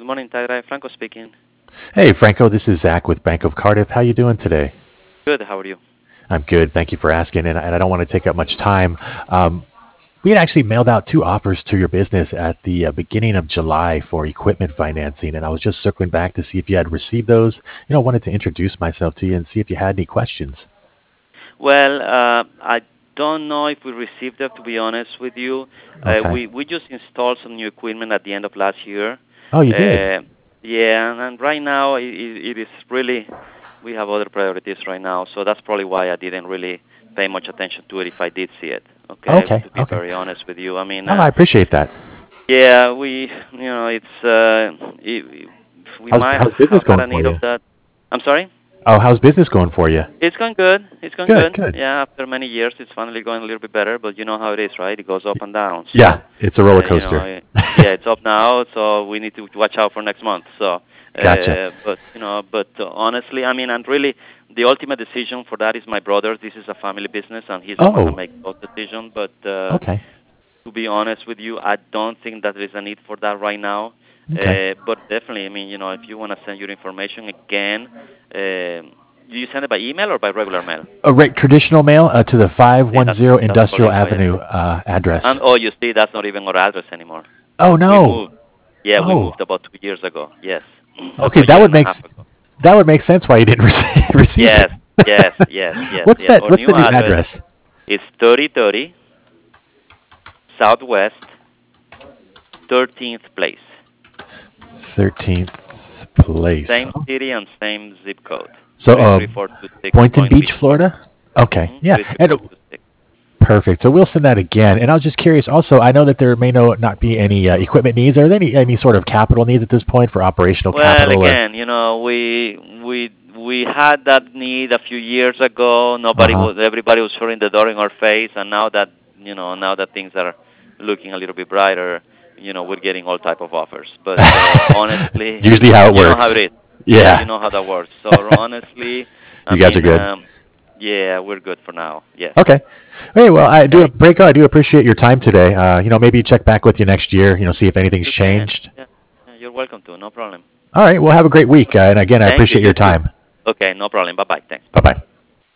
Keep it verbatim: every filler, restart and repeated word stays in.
morning, Tyra. Franco speaking. Hey, Franco, this is Zach with Bank of Cardiff. How you doing today? Good. How are you? I'm good. Thank you for asking, and, and I don't want to take up much time. Um, we had actually mailed out two offers to your business at the uh, beginning of July for equipment financing, and I was just circling back to see if you had received those. You know, wanted to introduce myself to you and see if you had any questions. Well, uh, I don't know if we received them. To be honest with you, uh, Okay. we we just installed some new equipment at the end of last year. Oh, you did? Uh, yeah, and, and right now it, it is really we have other priorities right now, so that's probably why I didn't really pay much attention to it if I did see it. Okay, Okay. to be Okay. very honest with you, I mean, Oh, uh, I appreciate that. yeah, we you know it's uh, it, we How's might how's have business had going a for need of you? that. I'm sorry. Oh, how's business going for you? It's going good. It's going Good. good. Good. Yeah, after many years, it's finally going a little bit better. But you know how it is, right? It goes up and down. So, Yeah, it's a roller uh, you know, coaster. uh, yeah, it's up now. So we need to watch out for next month. So, Gotcha. uh, but you know, but uh, honestly, I mean, and really, the ultimate decision for that is my brother. This is a family business, and he's the one that Oh, makes those decisions. But uh, okay. to be honest with you, I don't think that there is a need for that right now. Okay. Uh, but definitely, I mean, you know, if you want to send your information again, um do you send it by email or by regular mail? A re- traditional mail uh, to the See, that's five ten that's Industrial probably why I Avenue did. uh, And address. oh, you see, that's not even our address anymore. Oh We no. moved. Yeah, we Oh. moved about two years ago. Yes, Okay, about a that year would and a make half s- ago. that would make sense why you didn't receive receive it. Yes, yes, yes, yes, what's yes. that? Our What's new the new address address? is thirty thirty Southwest thirteenth Place. Thirteenth place. Same city and same zip code. So, Three uh, three four two six Boynton Point Beach, Beach, Florida. Florida. Okay, Mm-hmm. yeah, Three three and four uh, two six. perfect. So we'll send that again. And I was just curious. Also, I know that there may no not be any uh, equipment needs. Are there any any sort of capital needs at this point for operational Well, capital or? again, you know, we we we had that need a few years ago. Uh Nobody huh. was, everybody was shutting the door in our face, and now that you know, now that things are looking a little bit brighter, you know, we're getting all type of offers. But uh, honestly, Usually how it you know how works. it is. Yeah, you Yeah, know how that works. So honestly, I you guys are mean, good. um, yeah, we're good for now. Yes. Okay. Hey, well, I do, Okay. Breako, I do appreciate your time today. Uh, you know, maybe check back with you next year, you know, see if anything's You can. changed. Yeah. Yeah, you're welcome to. No problem. All right. Well, have a great week. Uh, and again, I Thank you. appreciate your You too. time. Okay. No problem. Bye bye. Thanks. Bye bye.